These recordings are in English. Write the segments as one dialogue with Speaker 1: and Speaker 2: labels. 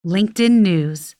Speaker 1: LinkedIn News.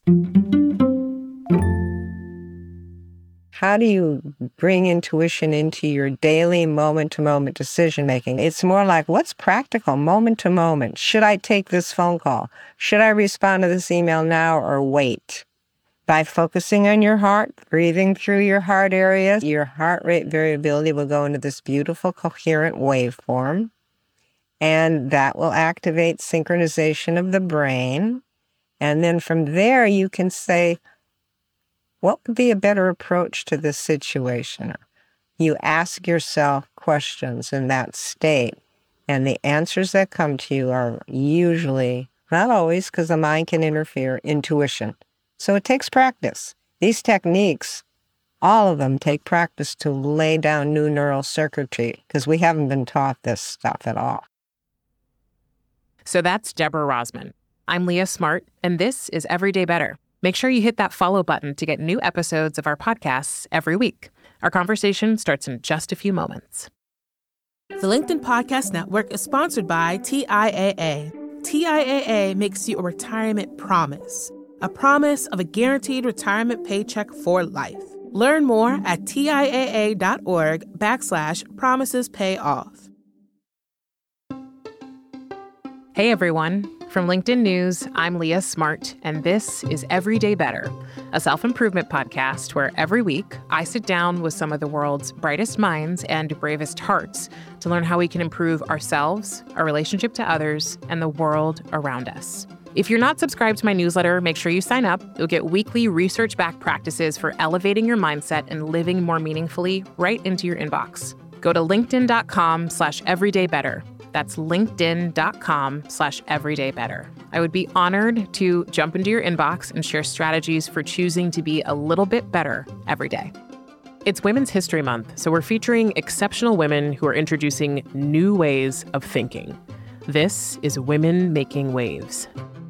Speaker 2: How do you bring intuition into your daily moment-to-moment decision-making? It's more like, what's practical, moment-to-moment? Should I take this phone call? Should I respond to this email now or wait? By focusing on your heart, breathing through your heart area, your heart rate variability will go into this beautiful, coherent waveform, and that will activate synchronization of the brain. And then from there, you can say, what would be a better approach to this situation? You ask yourself questions in that state, and the answers that come to you are usually, not always, because the mind can interfere, intuition. So it takes practice. These techniques, all of them take practice to lay down new neural circuitry, because we haven't been taught this stuff at all.
Speaker 3: So that's Deborah Rozman. I'm Leah Smart, and this is Everyday Better. Make sure you hit that follow button to get new episodes of our podcasts every week. Our conversation starts in just a few moments.
Speaker 4: The LinkedIn Podcast Network is sponsored by TIAA. TIAA makes you a retirement promise, a promise of a guaranteed retirement paycheck for life. Learn more at TIAA.org/promisespayoff.
Speaker 3: Hey everyone. From LinkedIn News, I'm Leah Smart, and this is Everyday Better, a self-improvement podcast where every week I sit down with some of the world's brightest minds and bravest hearts to learn how we can improve ourselves, our relationship to others, and the world around us. If you're not subscribed to my newsletter, make sure you sign up. You'll get weekly research-backed practices for elevating your mindset and living more meaningfully right into your inbox. Go to linkedin.com/everydaybetter. That's linkedin.com/everydaybetter. I would be honored to jump into your inbox and share strategies for choosing to be a little bit better every day. It's Women's History Month, so we're featuring exceptional women who are introducing new ways of thinking. This is Women Making Waves.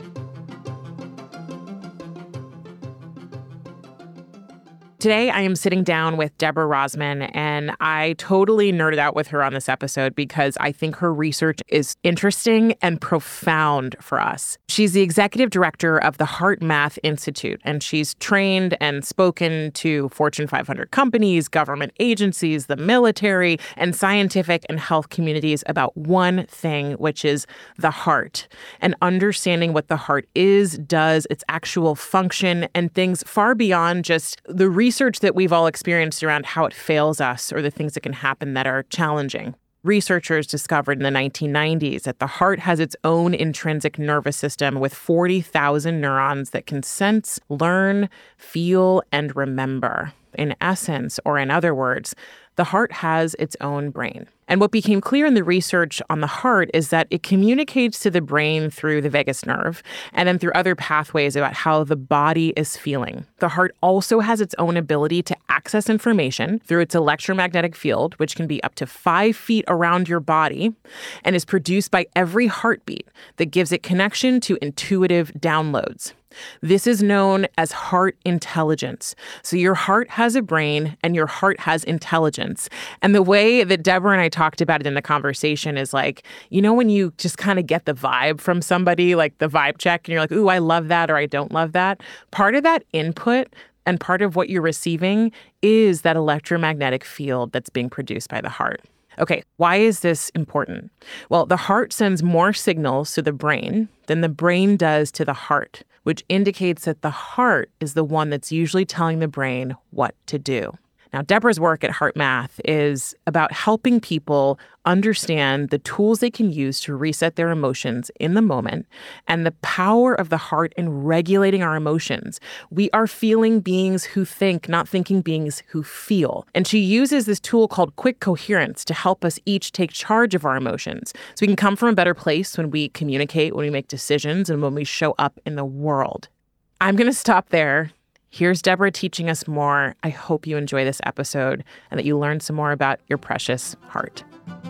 Speaker 3: Today, I am sitting down with Deborah Rozman, and I totally nerded out with her on this episode because I think her research is interesting and profound for us. She's the executive director of the HeartMath Institute, and she's trained and spoken to Fortune 500 companies, government agencies, the military, and scientific and health communities about one thing, which is the heart, and understanding what the heart is, does, its actual function, and things far beyond just the research that we've all experienced around how it fails us or the things that can happen that are challenging. Researchers discovered in the 1990s that the heart has its own intrinsic nervous system with 40,000 neurons that can sense, learn, feel, and remember. In essence, or in other words, the heart has its own brain. And what became clear in the research on the heart is that it communicates to the brain through the vagus nerve and then through other pathways about how the body is feeling. The heart also has its own ability to access information through its electromagnetic field, which can be up to 5 feet around your body and is produced by every heartbeat that gives it connection to intuitive downloads. This is known as heart intelligence. So your heart has a brain and your heart has intelligence. And the way that Deborah and I talked about it in the conversation is like, you know, when you just kind of get the vibe from somebody, like the vibe check, and you're like, ooh, I love that or I don't love that. Part of that input and part of what you're receiving is that electromagnetic field that's being produced by the heart. Okay, why is this important? Well, the heart sends more signals to the brain than the brain does to the heart, which indicates that the heart is the one that's usually telling the brain what to do. Now, Deborah's work at HeartMath is about helping people understand the tools they can use to reset their emotions in the moment and the power of the heart in regulating our emotions. We are feeling beings who think, not thinking beings who feel. And she uses this tool called quick coherence to help us each take charge of our emotions so we can come from a better place when we communicate, when we make decisions, and when we show up in the world. I'm going to stop there. Here's Deborah teaching us more. I hope you enjoy this episode and that you learn some more about your precious heart.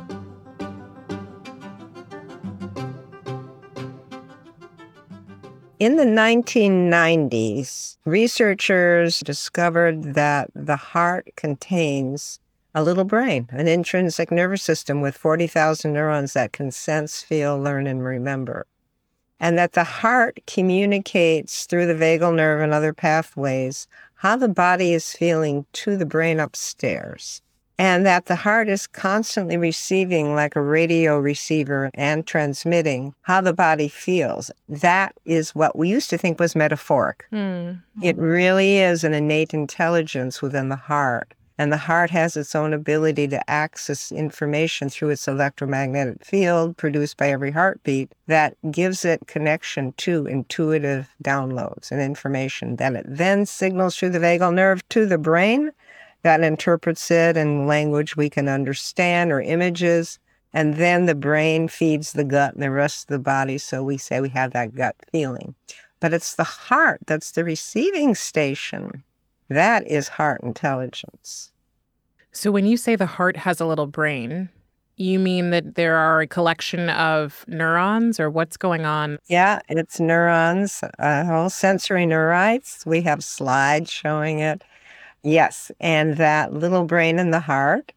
Speaker 2: In the 1990s, researchers discovered that the heart contains a little brain, an intrinsic nervous system with 40,000 neurons that can sense, feel, learn, and remember. and that the heart communicates through the vagal nerve and other pathways how the body is feeling to the brain upstairs, and that the heart is constantly receiving like a radio receiver and transmitting how the body feels. That is what we used to think was metaphoric. It really is an innate intelligence within the heart. And the heart has its own ability to access information through its electromagnetic field produced by every heartbeat that gives it connection to intuitive downloads and information that it then signals through the vagal nerve to the brain that interprets it in language we can understand or images. And then the brain feeds the gut and the rest of the body. So we say we have that gut feeling. But it's the heart that's the receiving station. That is heart intelligence.
Speaker 3: So when you say the heart has a little brain, you mean that there are a collection of neurons, or what's going on?
Speaker 2: Yeah, it's neurons, whole sensory neurites. We have slides showing it. Yes, and that little brain in the heart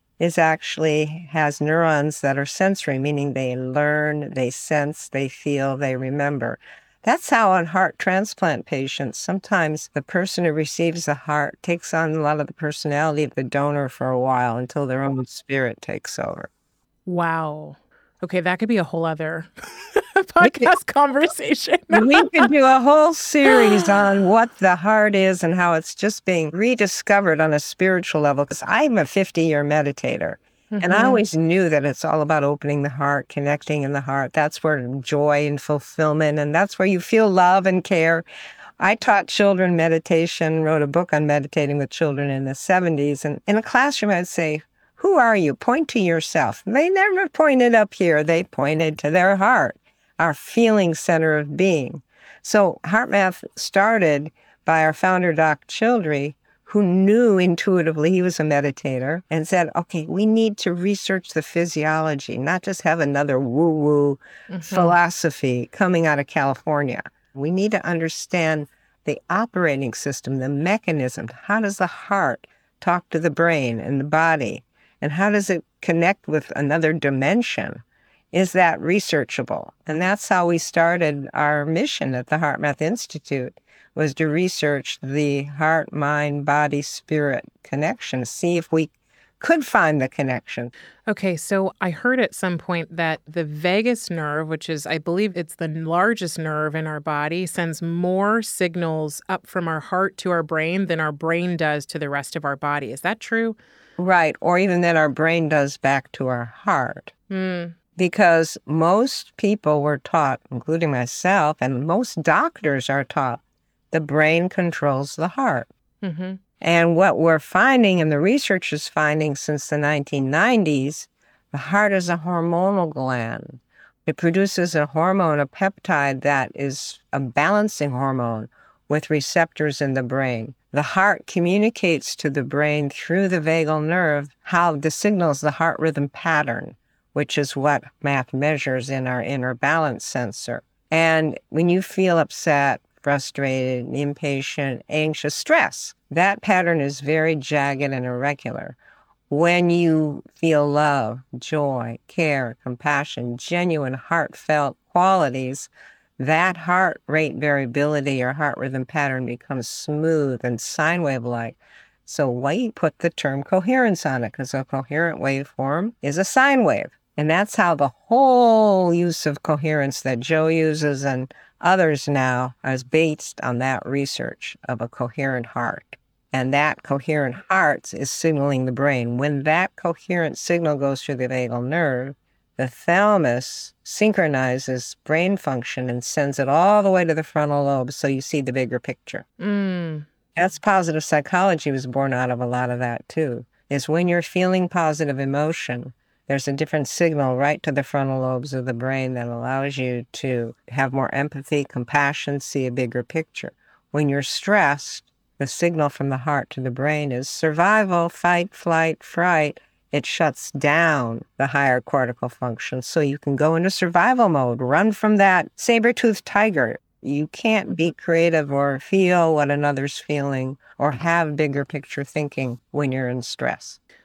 Speaker 2: has neurons that are sensory, meaning they learn, they sense, they feel, they remember. That's how on heart transplant patients, sometimes the person who receives the heart takes on a lot of the personality of the donor for a while until their own spirit takes over.
Speaker 3: Wow. Okay, that could be a whole other podcast conversation.
Speaker 2: We could do a whole series on what the heart is and how it's just being rediscovered on a spiritual level, because I'm a 50-year meditator. And I always knew that it's all about opening the heart, connecting in the heart. That's where joy and fulfillment, and that's where you feel love and care. I taught children meditation, wrote a book on meditating with children in the 70s. And in a classroom, I'd say, who are you? Point to yourself. They never pointed up here. They pointed to their heart, our feeling center of being. So HeartMath started by our founder, Doc Childrey, who knew intuitively he was a meditator, and said, okay, we need to research the physiology, not just have another woo-woo philosophy coming out of California. We need to understand the operating system, the mechanism. How does the heart talk to the brain and the body? And how does it connect with another dimension? Is that researchable? And that's how we started our mission at the HeartMath Institute, was to research the heart, mind, body, spirit connection, see if we could find the connection.
Speaker 3: Okay, so I heard at some point that the vagus nerve, which is, I believe it's the largest nerve in our body, sends more signals up from our heart to our brain than our brain does to the rest of our body. Is that true?
Speaker 2: Right, or even that our brain does back to our heart. Because most people were taught, including myself, and most doctors are taught, the brain controls the heart. And what we're finding, and the research is finding since the 1990s, the heart is a hormonal gland. It produces a hormone, a peptide that is a balancing hormone with receptors in the brain. The heart communicates to the brain through the vagal nerve how the signals the heart rhythm pattern, which is what math measures in our inner balance sensor. And when you feel upset, frustrated, impatient, anxious, stress, that pattern is very jagged and irregular. When you feel love, joy, care, compassion, genuine heartfelt qualities, that heart rate variability or heart rhythm pattern becomes smooth and sine wave-like. So we put the term coherence on it, because a coherent waveform is a sine wave. And that's how the whole use of coherence that Joe uses and others now is based on that research of a coherent heart. And that coherent heart is signaling the brain. When that coherent signal goes through the vagal nerve, the thalamus synchronizes brain function and sends it all the way to the frontal lobe so you see the bigger picture. That's positive psychology was born out of a lot of that too, is when you're feeling positive emotion, there's a different signal right to the frontal lobes of the brain that allows you to have more empathy, compassion, see a bigger picture. When you're stressed, the signal from the heart to the brain is survival, fight, flight, fright. It shuts down the higher cortical function so you can go into survival mode, run from that saber-toothed tiger. You can't be creative or feel what another's feeling or have bigger picture thinking when you're in stress.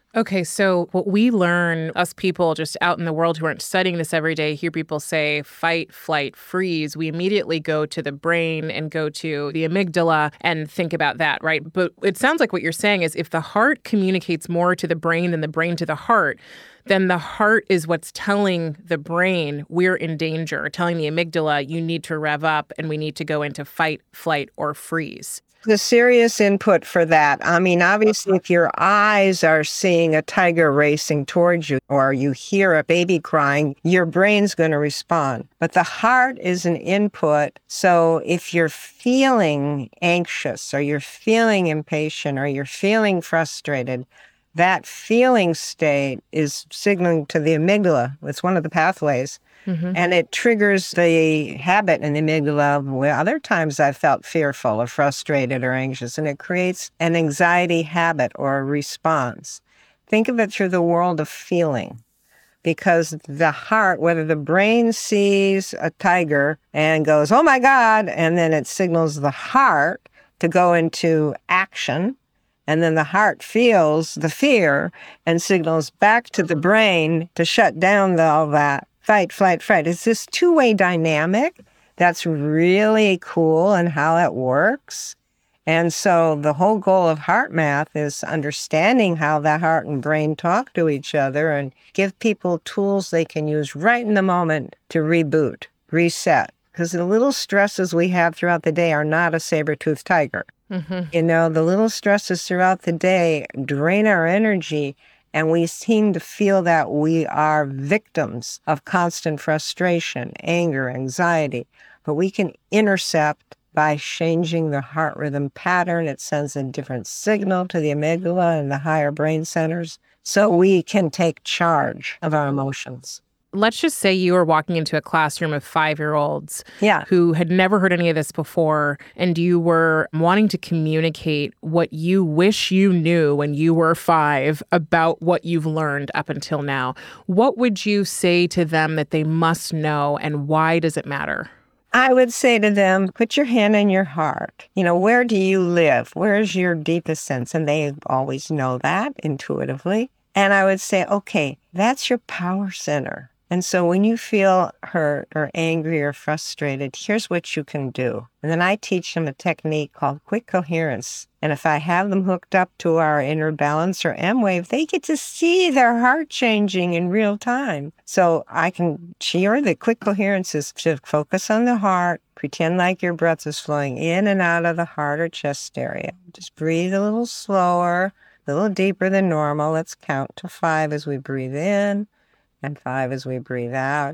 Speaker 3: Okay, so what we learn, us people just out in the world who aren't studying this every day, hear people say fight, flight, freeze. We immediately go to the brain and go to the amygdala and think about that, right? But it sounds like what you're saying is if the heart communicates more to the brain than the brain to the heart, then the heart is what's telling the brain we're in danger, telling the amygdala you need to rev up and we need to go into fight, flight, or freeze.
Speaker 2: The serious input for that, I mean, obviously, if your eyes are seeing a tiger racing towards you or you hear a baby crying, your brain's going to respond. But the heart is an input. So if you're feeling anxious or you're feeling impatient or you're feeling frustrated, that feeling state is signaling to the amygdala. It's one of the pathways. And it triggers the habit in the amygdala. Well, other times I've felt fearful or frustrated or anxious, and it creates an anxiety habit or a response. Think of it through the world of feeling, because the heart, whether the brain sees a tiger and goes, oh my God, and then it signals the heart to go into action, and then the heart feels the fear and signals back to the brain to shut down all that. Fight, flight, fright. It's this two-way dynamic that's really cool in how it works. And so the whole goal of heart math is understanding how the heart and brain talk to each other and give people tools they can use right in the moment to reboot, reset. Because the little stresses we have throughout the day are not a saber-toothed tiger. You know, the little stresses throughout the day drain our energy, and we seem to feel that we are victims of constant frustration, anger, anxiety. But we can intercept by changing the heart rhythm pattern. It sends a different signal to the amygdala and the higher brain centers, so we can take charge of our emotions.
Speaker 3: Let's just say you were walking into a classroom of 5-year-olds
Speaker 2: Yeah.
Speaker 3: who had never heard any of this before, and you were wanting to communicate what you wish you knew when you were 5 about what you've learned up until now. What would you say to them that they must know, and why does it matter?
Speaker 2: I would say to them, put your hand in your heart. You know, where do you live? Where is your deepest sense? And they always know that intuitively. And I would say, okay, that's your power center. And so when you feel hurt or angry or frustrated, here's what you can do. And then I teach them a technique called quick coherence. And if I have them hooked up to our inner balance or M-wave, they get to see their heart changing in real time. So I can cheer the quick coherence is to focus on the heart, pretend like your breath is flowing in and out of the heart or chest area. Just breathe a little slower, a little deeper than normal. Let's count to 5 as we breathe in. And 5 as we breathe out.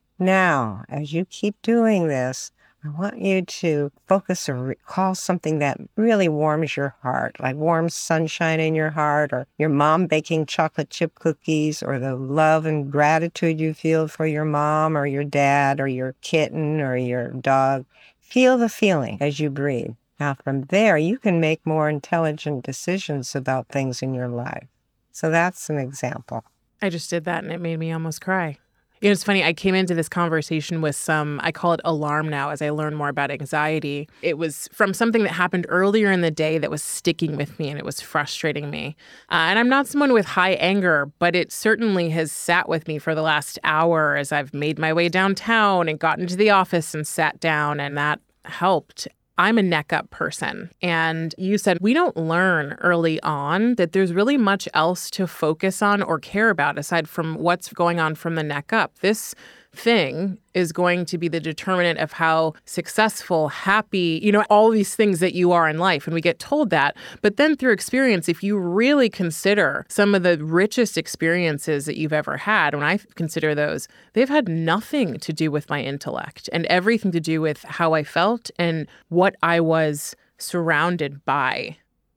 Speaker 2: Now, as you keep doing this, I want you to focus or recall something that really warms your heart, like warm sunshine in your heart, or your mom baking chocolate chip cookies, or the love and gratitude you feel for your mom or your dad or your kitten or your dog. Feel the feeling as you breathe. Now, from there, you can make more intelligent decisions about things in your life. So that's an example.
Speaker 3: I just did that and it made me almost cry. You know, it's funny. I came into this conversation with some, I call it alarm now as I learn more about anxiety. It was from something that happened earlier in the day that was sticking with me and it was frustrating me. And I'm not someone with high anger, but it certainly has sat with me for the last hour as I've made my way downtown and gotten to the office and sat down, and that helped. I'm a neck up person. And you said we don't learn early on that there's really much else to focus on or care about aside from what's going on from the neck up. This thing is going to be the determinant of how successful, happy, you know, all these things that you are in life. And we get told that. But then through experience, if you really consider some of the richest experiences that you've ever had, when I consider those, they've had nothing to do with my intellect and everything to do with how I felt and what I was surrounded by.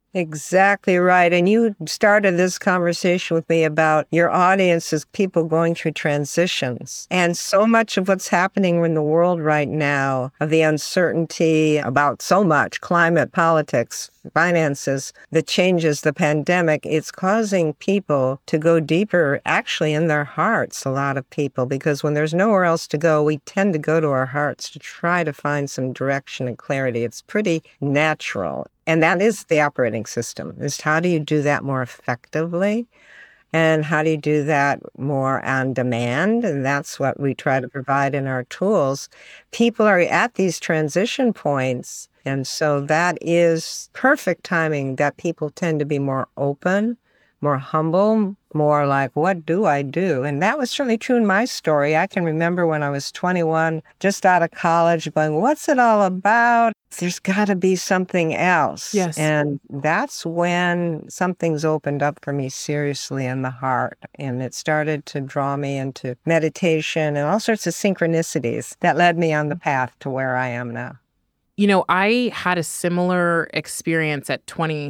Speaker 2: Exactly right. And you started this conversation with me about your audience is people going through transitions. And so much of what's happening in the world right now, of the uncertainty about so much, climate, politics, finances, the changes, the pandemic, it's causing people to go deeper actually in their hearts, a lot of people, because when there's nowhere else to go, we tend to go to our hearts to try to find some direction and clarity. It's pretty natural. And that is the operating system, is how do you do that more effectively? And how do you do that more on demand? And that's what we try to provide in our tools. People are at these transition points. And so that is perfect timing that people tend to be more open, more humble, more like, what do I do? And that was certainly true in my story. I can remember when I was 21, just out of college, going, what's it all about? There's got to be something else.
Speaker 3: Yes.
Speaker 2: And that's when something's opened up for me seriously in the heart. And it started to draw me into meditation and all sorts of synchronicities that led me on the path to where I am now.
Speaker 3: You know, I had a similar experience at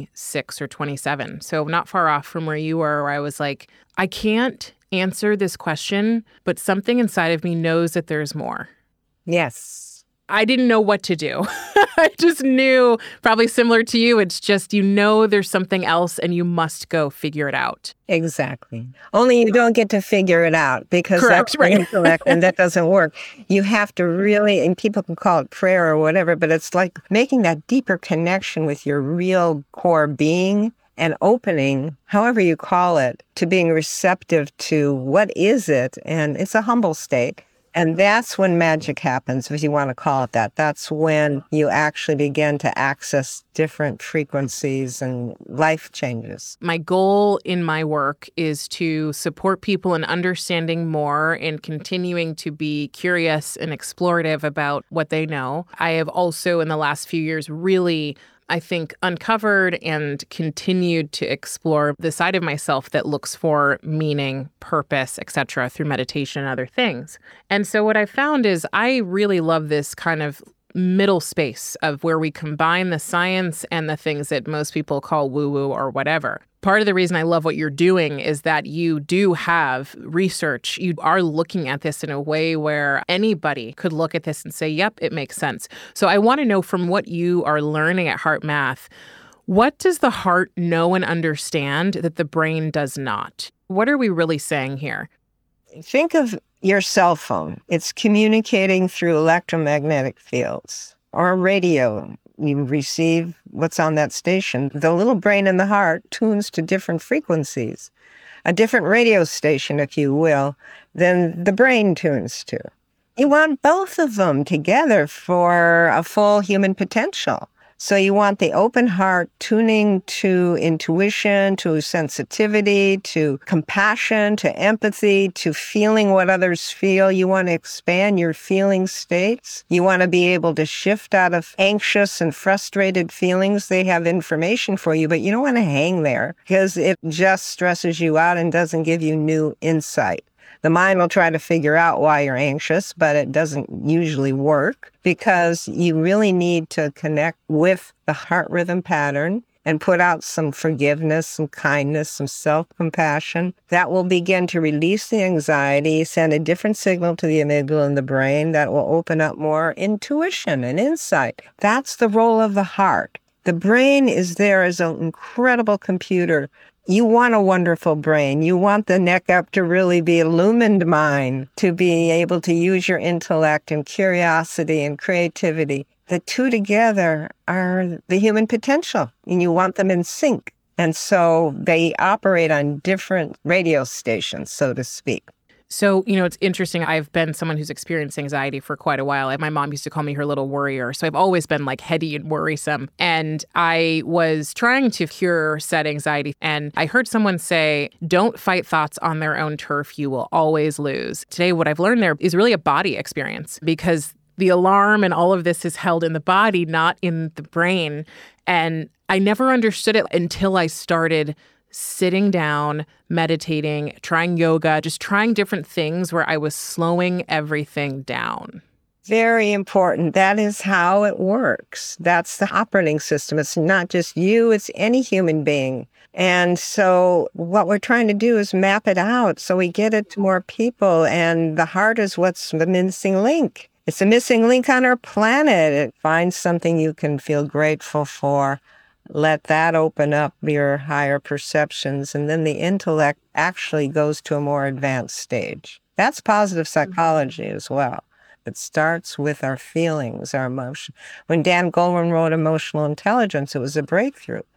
Speaker 3: 26 or 27, so not far off from where you were, where I was like, I can't answer this question, but something inside of me knows that there's more.
Speaker 2: Yes.
Speaker 3: I didn't know what to do. I just knew, probably similar to you, it's just, you know, there's something else and you must go figure it out.
Speaker 2: Exactly. Only you don't get to figure it out because
Speaker 3: Correct,
Speaker 2: that's
Speaker 3: right.
Speaker 2: intellect and that doesn't work. You have to really, and people can call it prayer or whatever, but it's like making that deeper connection with your real core being and opening, however you call it, to being receptive to what is it. And it's a humble state. And that's when magic happens, if you want to call it that. That's when you actually begin to access different frequencies and life changes.
Speaker 3: My goal in my work is to support people in understanding more and continuing to be curious and explorative about what they know. I have also, in the last few years, really, I think, uncovered and continued to explore the side of myself that looks for meaning, purpose, etc., through meditation and other things. And so what I found is I really love this kind of middle space of where we combine the science and the things that most people call woo-woo or whatever. Part of the reason I love what you're doing is that you do have research. You are looking at this in a way where anybody could look at this and say, yep, it makes sense. So I want to know, from what you are learning at HeartMath, what does the heart know and understand that the brain does not? What are we really saying here?
Speaker 2: Think of your cell phone. It's communicating through electromagnetic fields or a radio. You receive what's on that station. The little brain in the heart tunes to different frequencies, a different radio station, if you will, than the brain tunes to. You want both of them together for a full human potential. So you want the open heart tuning to intuition, to sensitivity, to compassion, to empathy, to feeling what others feel. You want to expand your feeling states. You want to be able to shift out of anxious and frustrated feelings. They have information for you, but you don't want to hang there because it just stresses you out and doesn't give you new insight. The mind will try to figure out why you're anxious, but it doesn't usually work because you really need to connect with the heart rhythm pattern and put out some forgiveness, some kindness, some self-compassion. That will begin to release the anxiety, send a different signal to the amygdala in the brain that will open up more intuition and insight. That's the role of the heart. The brain is there as an incredible computer. You want a wonderful brain. You want the neck up to really be illumined mind, to be able to use your intellect and curiosity and creativity. The two together are the human potential, and you want them in sync. And so they operate on different radio stations, so to speak.
Speaker 3: So, you know, it's interesting. I've been someone who's experienced anxiety for quite a while. My mom used to call me her little worrier. So I've always been like heady and worrisome. And I was trying to cure said anxiety. And I heard someone say, don't fight thoughts on their own turf. You will always lose. Today, what I've learned there is really a body experience, because the alarm and all of this is held in the body, not in the brain. And I never understood it until I started sitting down, meditating, trying yoga, just trying different things where I was slowing everything down.
Speaker 2: Very important. That is how it works. That's the operating system. It's not just you, it's any human being. And so what we're trying to do is map it out so we get it to more people. And the heart is what's the missing link. It's a missing link on our planet. It finds something you can feel grateful for. Let that open up your higher perceptions, and then the intellect actually goes to a more advanced stage. That's positive psychology as well. It starts with our feelings, our emotion. When Dan Goleman wrote Emotional Intelligence, it was a breakthrough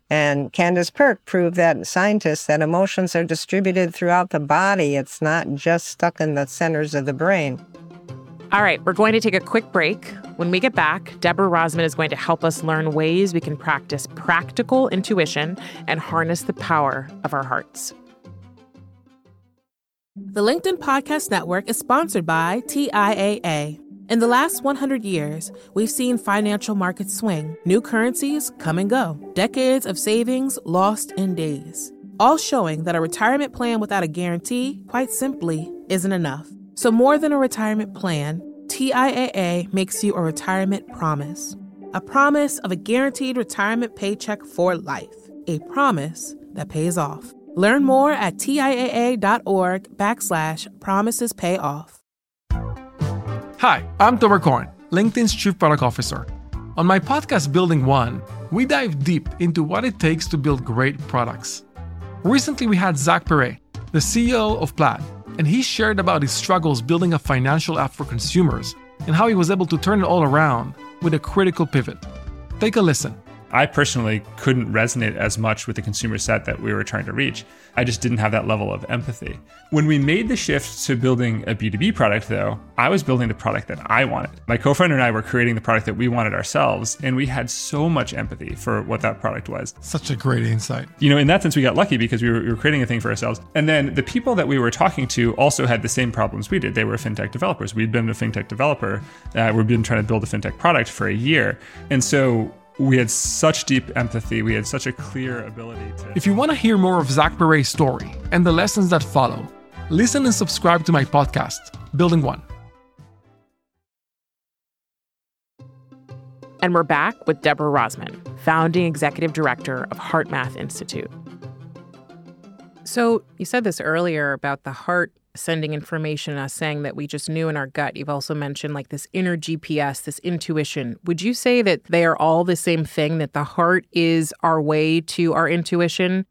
Speaker 2: And Candace Pert proved that scientists that emotions are distributed throughout the body. It's not just stuck in the centers of the brain.
Speaker 3: All right, we're going to take a quick break. When we get back, Deborah Rozman is going to help us learn ways we can practice practical intuition and harness the power of our hearts.
Speaker 4: The LinkedIn Podcast Network is sponsored by TIAA. In the last 100 years, we've seen financial markets swing, new currencies come and go, decades of savings lost in days, all showing that a retirement plan without a guarantee, quite simply, isn't enough. So more than a retirement plan, TIAA makes you a retirement promise. A promise of a guaranteed retirement paycheck for life. A promise that pays off. Learn more at TIAA.org/promisespayoff.
Speaker 1: Hi, I'm Tomer Cohen, LinkedIn's Chief Product Officer. On my podcast, Building One, we dive deep into what it takes to build great products. Recently, we had Zach Perret, the CEO of Plaid, and he shared about his struggles building a financial app for consumers and how he was able to turn it all around with a critical pivot. Take a listen.
Speaker 5: I personally couldn't resonate as much with the consumer set that we were trying to reach. I just didn't have that level of empathy. When we made the shift to building a B2B product, though, I was building the product that I wanted. My co-founder and I were creating the product that we wanted ourselves, and we had so much empathy for what that product was.
Speaker 1: Such a great insight.
Speaker 5: In that sense, we got lucky because we were creating a thing for ourselves. And then the people that we were talking to also had the same problems we did. They were fintech developers. We'd been a fintech developer. We've been trying to build a fintech product for a year. And so we had such deep empathy. We had such a clear ability to...
Speaker 1: If you want to hear more of Zach Perret's story and the lessons that follow, listen and subscribe to my podcast, Building One.
Speaker 3: And we're back with Deborah Rozman, founding executive director of HeartMath Institute. So you said this earlier about the heart sending information, us saying that we just knew in our gut. You've also mentioned like this inner GPS, this intuition. Would you say that they are all the same thing, that the heart is our way to our intuition?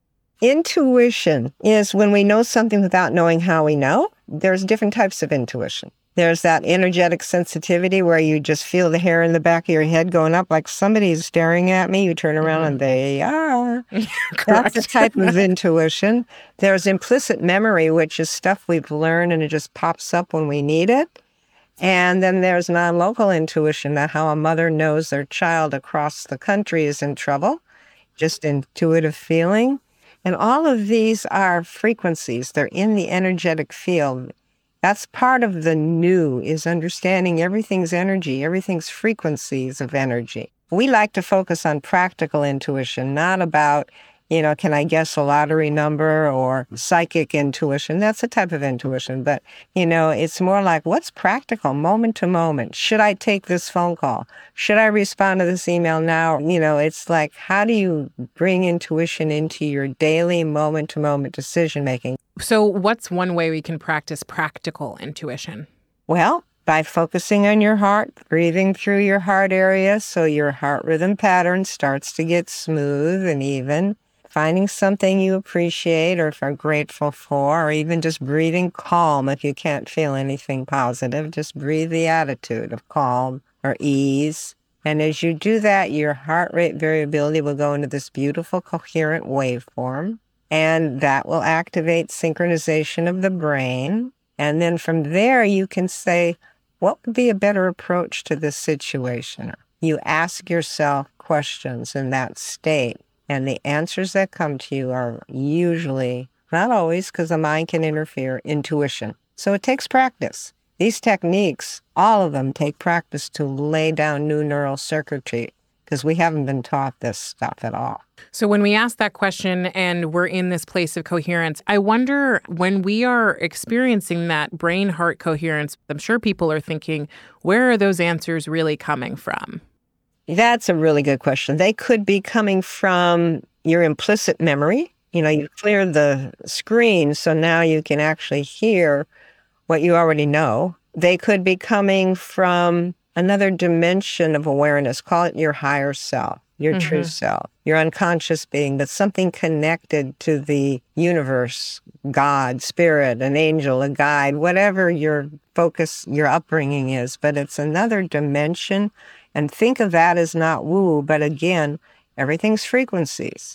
Speaker 2: Intuition is when we know something without knowing how we know. There's different types of intuition. There's that energetic sensitivity where you just feel the hair in the back of your head going up like somebody's staring at me. You turn around and they are. That's a type of intuition. There's implicit memory, which is stuff we've learned and it just pops up when we need it. And then there's non-local intuition, that how a mother knows their child across the country is in trouble. Just intuitive feeling. And all of these are frequencies. They're in the energetic field. That's part of the new, is understanding everything's energy, everything's frequencies of energy. We like to focus on practical intuition, not about, can I guess a lottery number or psychic intuition? That's a type of intuition. But, it's more like, what's practical, moment to moment? Should I take this phone call? Should I respond to this email now? It's like, how do you bring intuition into your daily moment to moment decision making?
Speaker 3: So what's one way we can practice practical intuition?
Speaker 2: Well, by focusing on your heart, breathing through your heart area so your heart rhythm pattern starts to get smooth and even, finding something you appreciate or are grateful for, or even just breathing calm if you can't feel anything positive. Just breathe the attitude of calm or ease. And as you do that, your heart rate variability will go into this beautiful, coherent waveform. And that will activate synchronization of the brain. And then from there, you can say, what would be a better approach to this situation? You ask yourself questions in that state. And the answers that come to you are usually, not always, because the mind can interfere, intuition. So it takes practice. These techniques, all of them take practice to lay down new neural circuitry, because we haven't been taught this stuff at all.
Speaker 3: So when we ask that question and we're in this place of coherence, I wonder when we are experiencing that brain-heart coherence, I'm sure people are thinking, where are those answers really coming from?
Speaker 2: That's a really good question. They could be coming from your implicit memory. You cleared the screen, so now you can actually hear what you already know. They could be coming from another dimension of awareness. Call it your higher self, your true self, your unconscious being, but something connected to the universe, God, spirit, an angel, a guide, whatever your focus, your upbringing is. But it's another dimension. And think of that as not woo, but again, everything's frequencies.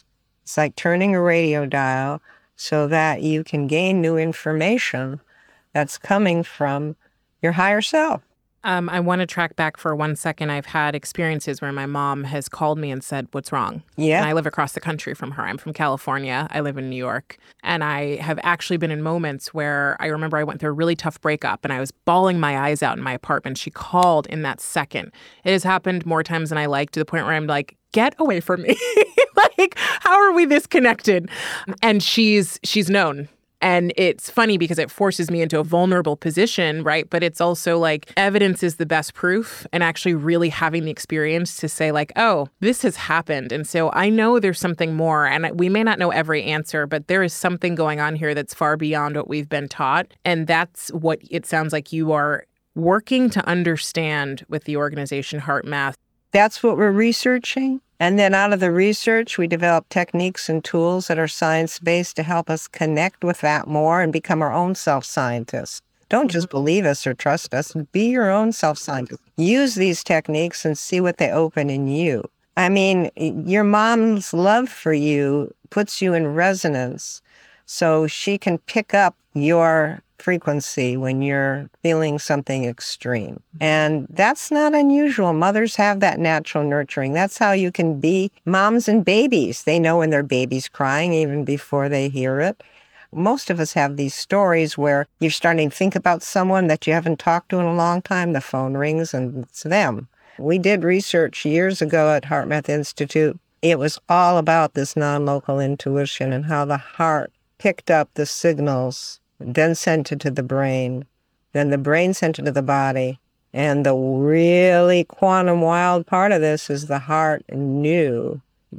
Speaker 2: It's like turning a radio dial so that you can gain new information that's coming from your higher self.
Speaker 3: I want to track back for 1 second. I've had experiences where my mom has called me and said, "What's wrong?"
Speaker 2: Yeah.
Speaker 3: And I live across the country from her. I'm from California. I live in New York. And I have actually been in moments where I remember I went through a really tough breakup and I was bawling my eyes out in my apartment. She called in that second. It has happened more times than I like, to the point where I'm like, get away from me. Like, how are we this connected? And she's known. And it's funny because it forces me into a vulnerable position, right? But it's also like evidence is the best proof, and actually really having the experience to say like, oh, this has happened. And so I know there's something more, and we may not know every answer, but there is something going on here that's far beyond what we've been taught. And that's what it sounds like you are working to understand with the organization HeartMath.
Speaker 2: That's what we're researching. And then out of the research, we develop techniques and tools that are science-based to help us connect with that more and become our own self-scientists. Don't just believe us or trust us. Be your own self-scientist. Use these techniques and see what they open in you. I mean, your mom's love for you puts you in resonance, so she can pick up your frequency when you're feeling something extreme. And that's not unusual. Mothers have that natural nurturing. That's how you can be moms and babies. They know when their baby's crying even before they hear it. Most of us have these stories where you're starting to think about someone that you haven't talked to in a long time. The phone rings and it's them. We did research years ago at HeartMath Institute. It was all about this non-local intuition and how the heart picked up the signals, then sent it to the brain, then the brain sent it to the body. And the really quantum wild part of this is the heart knew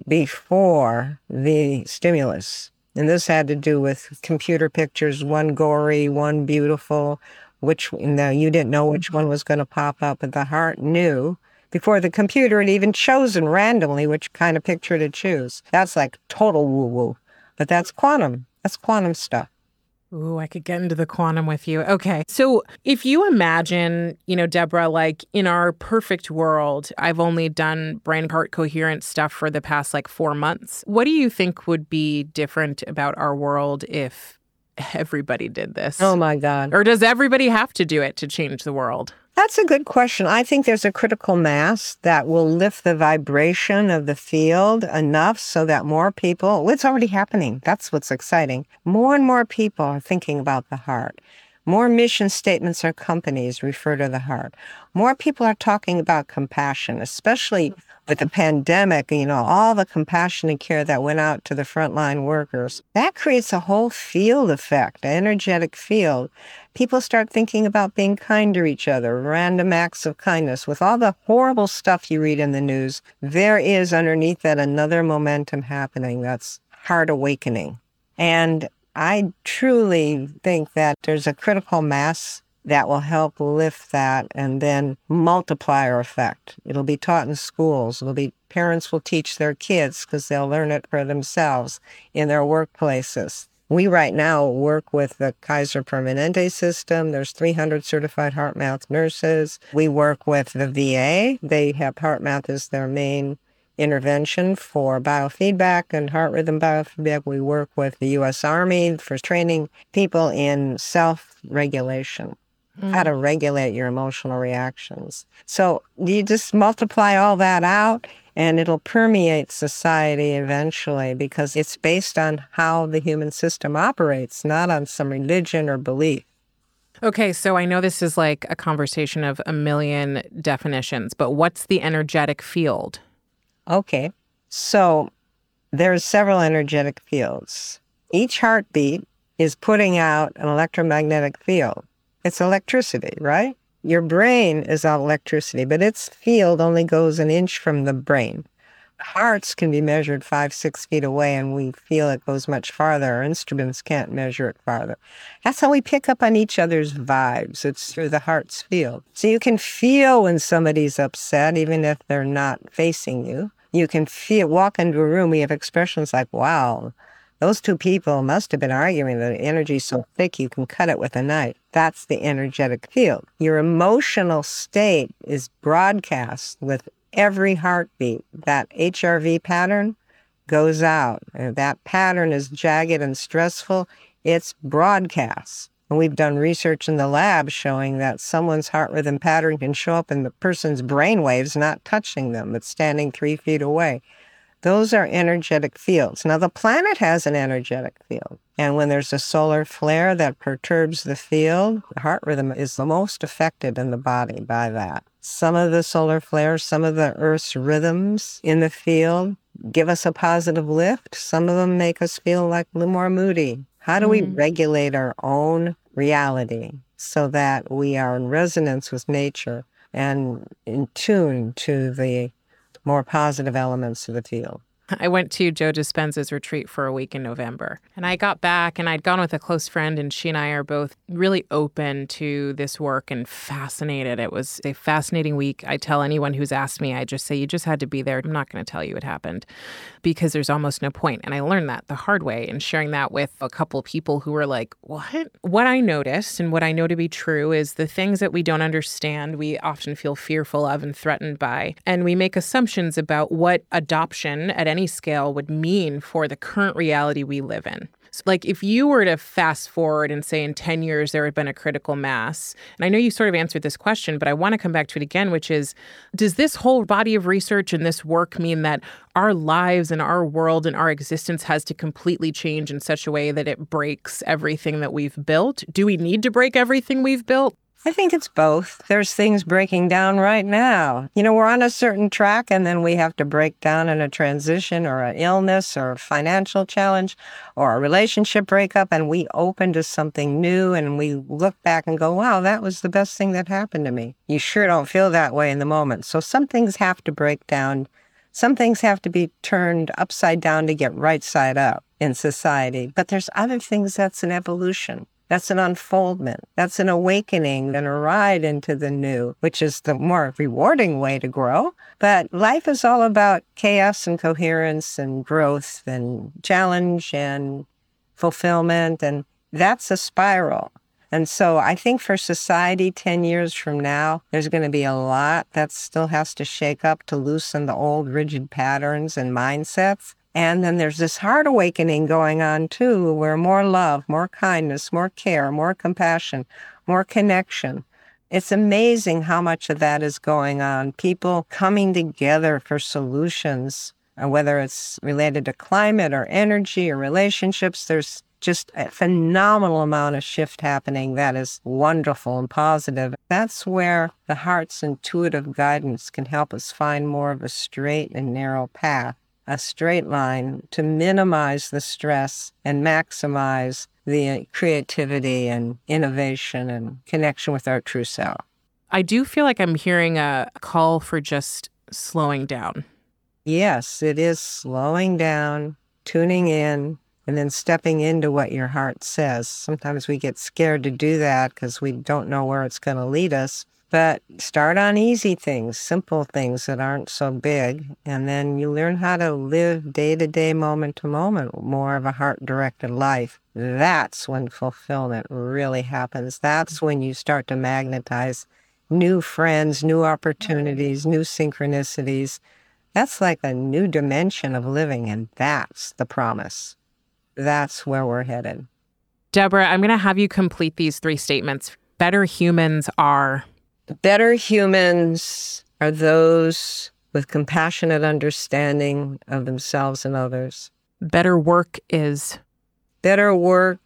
Speaker 2: before the stimulus. And this had to do with computer pictures, one gory, one beautiful, which you didn't know which one was going to pop up, but the heart knew before the computer had even chosen randomly which kind of picture to choose. That's like total woo-woo. But that's quantum. That's quantum stuff.
Speaker 3: Ooh, I could get into the quantum with you. Okay. So if you imagine, Deborah, like in our perfect world, I've only done brain-heart coherent stuff for the past 4 months. What do you think would be different about our world if everybody did this?
Speaker 2: Oh, my God.
Speaker 3: Or does everybody have to do it to change the world?
Speaker 2: That's a good question. I think there's a critical mass that will lift the vibration of the field enough so that more people, it's already happening. That's what's exciting. More and more people are thinking about the heart. More mission statements or companies refer to the heart. More people are talking about compassion, especially with the pandemic, all the compassion and care that went out to the frontline workers. That creates a whole field effect, an energetic field. People start thinking about being kind to each other, random acts of kindness. With all the horrible stuff you read in the news, there is underneath that another momentum happening that's heart awakening. And I truly think that there's a critical mass that will help lift that, and then multiplier effect. It'll be taught in schools. Parents will teach their kids because they'll learn it for themselves in their workplaces. We right now work with the Kaiser Permanente system. There's 300 certified HeartMath nurses. We work with the VA. They have HeartMath as their main intervention for biofeedback and heart rhythm biofeedback. We work with the U.S. Army for training people in self-regulation, how to regulate your emotional reactions. So you just multiply all that out, and it'll permeate society eventually because it's based on how the human system operates, not on some religion or belief.
Speaker 3: Okay, so I know this is like a conversation of a million definitions, but what's the energetic field?
Speaker 2: Okay, so there's several energetic fields. Each heartbeat is putting out an electromagnetic field. It's electricity, right? Your brain is electricity, but its field only goes an inch from the brain. Hearts can be measured 5-6 feet away, and we feel it goes much farther. Our instruments can't measure it farther. That's how we pick up on each other's vibes. It's through the heart's field. So you can feel when somebody's upset, even if they're not facing you. You can walk into a room, we have expressions like, wow, those two people must have been arguing. The energy's so thick you can cut it with a knife. That's the energetic field. Your emotional state is broadcast with every heartbeat. That HRV pattern goes out. And that pattern is jagged and stressful. It's broadcast. And we've done research in the lab showing that someone's heart rhythm pattern can show up in the person's brain waves not touching them, but standing 3 feet away. Those are energetic fields. Now, the planet has an energetic field. And when there's a solar flare that perturbs the field, the heart rhythm is the most affected in the body by that. Some of the solar flares, some of the Earth's rhythms in the field give us a positive lift. Some of them make us feel like a little more moody. How do we regulate our own reality so that we are in resonance with nature and in tune to the more positive elements of the field?
Speaker 3: I went to Joe Dispenza's retreat for a week in November, and I got back and I'd gone with a close friend, and she and I are both really open to this work and fascinated. It was a fascinating week. I tell anyone who's asked me, I just say, you just had to be there. I'm not going to tell you what happened because there's almost no point. And I learned that the hard way, and sharing that with a couple of people who were like, what? What I noticed and what I know to be true is the things that we don't understand, we often feel fearful of and threatened by. And we make assumptions about what adoption at any scale would mean for the current reality we live in. So, like, if you were to fast forward and say in 10 years there had been a critical mass, and I know you sort of answered this question, but I want to come back to it again, which is, does this whole body of research and this work mean that our lives and our world and our existence has to completely change in such a way that it breaks everything that we've built? Do we need to break everything we've built?
Speaker 2: I think it's both. There's things breaking down right now. You know, we're on a certain track, and then we have to break down in a transition or an illness or a financial challenge or a relationship breakup, and we open to something new, and we look back and go, wow, that was the best thing that happened to me. You sure don't feel that way in the moment. So some things have to break down. Some things have to be turned upside down to get right side up in society. But there's other things that's an evolution. That's an unfoldment. That's an awakening and a ride into the new, which is the more rewarding way to grow. But life is all about chaos and coherence and growth and challenge and fulfillment. And that's a spiral. And so I think for society 10 years from now, there's going to be a lot that still has to shake up to loosen the old rigid patterns and mindsets. And then there's this heart awakening going on, too, where more love, more kindness, more care, more compassion, more connection. It's amazing how much of that is going on. People coming together for solutions, whether it's related to climate or energy or relationships. There's just a phenomenal amount of shift happening that is wonderful and positive. That's where the heart's intuitive guidance can help us find more of a straight and narrow path. A straight line to minimize the stress and maximize the creativity and innovation and connection with our true self.
Speaker 3: I do feel like I'm hearing a call for just slowing down.
Speaker 2: Yes, it is slowing down, tuning in, and then stepping into what your heart says. Sometimes we get scared to do that because we don't know where it's going to lead us. But start on easy things, simple things that aren't so big, and then you learn how to live day-to-day, moment-to-moment, more of a heart-directed life. That's when fulfillment really happens. That's when you start to magnetize new friends, new opportunities, new synchronicities. That's like a new dimension of living, and that's the promise. That's where we're headed.
Speaker 3: Deborah, I'm going to have you complete these 3 statements. Better humans are...
Speaker 2: Better humans are those with compassionate understanding of themselves and others.
Speaker 3: Better work is?
Speaker 2: Better work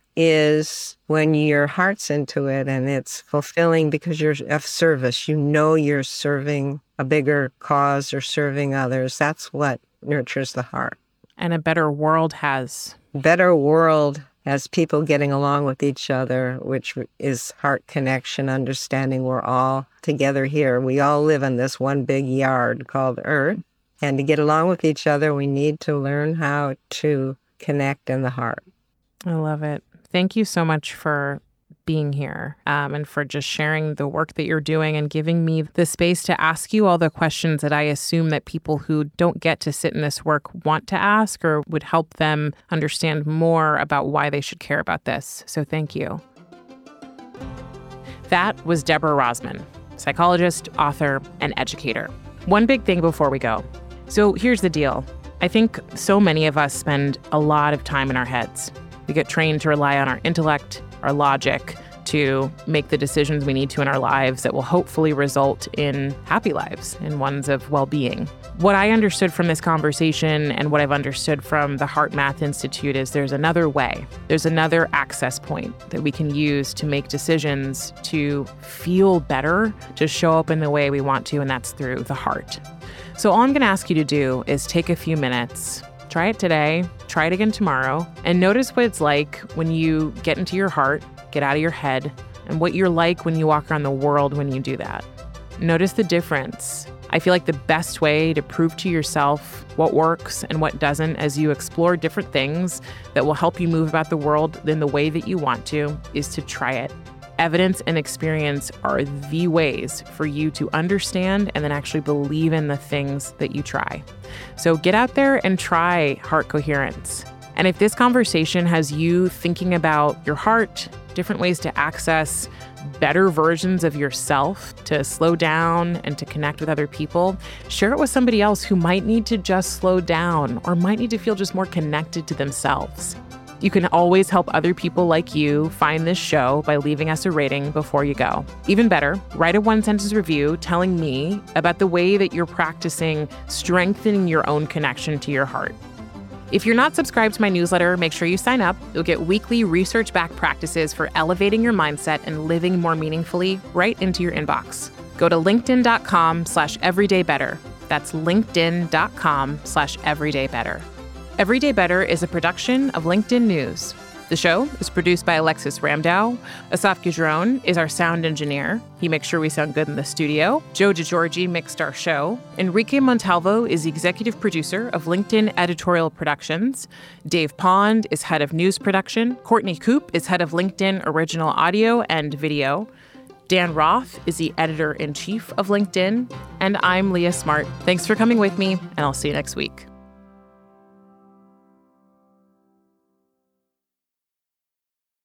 Speaker 2: is when your heart's into it and it's fulfilling because you're of service. You know you're serving a bigger cause or serving others. That's what nurtures the heart.
Speaker 3: And a better world has?
Speaker 2: Better world has people getting along with each other, which is heart connection, understanding we're all together here. We all live in this one big yard called Earth. And to get along with each other, we need to learn how to connect in the heart.
Speaker 3: I love it. Thank you so much for being here and for just sharing the work that you're doing and giving me the space to ask you all the questions that I assume that people who don't get to sit in this work want to ask or would help them understand more about why they should care about this. So thank you. That was Deborah Rozman, psychologist, author, and educator. One big thing before we go. So here's the deal. I think so many of us spend a lot of time in our heads. We get trained to rely on our intellect, our logic, to make the decisions we need to in our lives that will hopefully result in happy lives, in ones of well-being. What I understood from this conversation and what I've understood from the HeartMath Institute is there's another way. There's another access point that we can use to make decisions to feel better, to show up in the way we want to, and that's through the heart. So all I'm going to ask you to do is take a few minutes, try it today, try it again tomorrow, and notice what it's like when you get into your heart, get out of your head, and what you're like when you walk around the world when you do that. Notice the difference. I feel like the best way to prove to yourself what works and what doesn't as you explore different things that will help you move about the world in the way that you want to is to try it. Evidence and experience are the ways for you to understand and then actually believe in the things that you try. So get out there and try heart coherence. And if this conversation has you thinking about your heart, different ways to access better versions of yourself, to slow down and to connect with other people, share it with somebody else who might need to just slow down or might need to feel just more connected to themselves. You can always help other people like you find this show by leaving us a rating before you go. Even better, write a one-sentence review telling me about the way that you're practicing strengthening your own connection to your heart. If you're not subscribed to my newsletter, make sure you sign up. You'll get weekly research-backed practices for elevating your mindset and living more meaningfully right into your inbox. Go to linkedin.com/everydaybetter. That's linkedin.com/everydaybetter. Everyday Better is a production of LinkedIn News. The show is produced by Alexis Ramdow. Asaf Gidron is our sound engineer. He makes sure we sound good in the studio. Joe DeGiorgi mixed our show. Enrique Montalvo is the executive producer of LinkedIn Editorial Productions. Dave Pond is head of news production. Courtney Coop is head of LinkedIn Original Audio and Video. Dan Roth is the editor-in-chief of LinkedIn. And I'm Leah Smart. Thanks for coming with me, and I'll see you next week.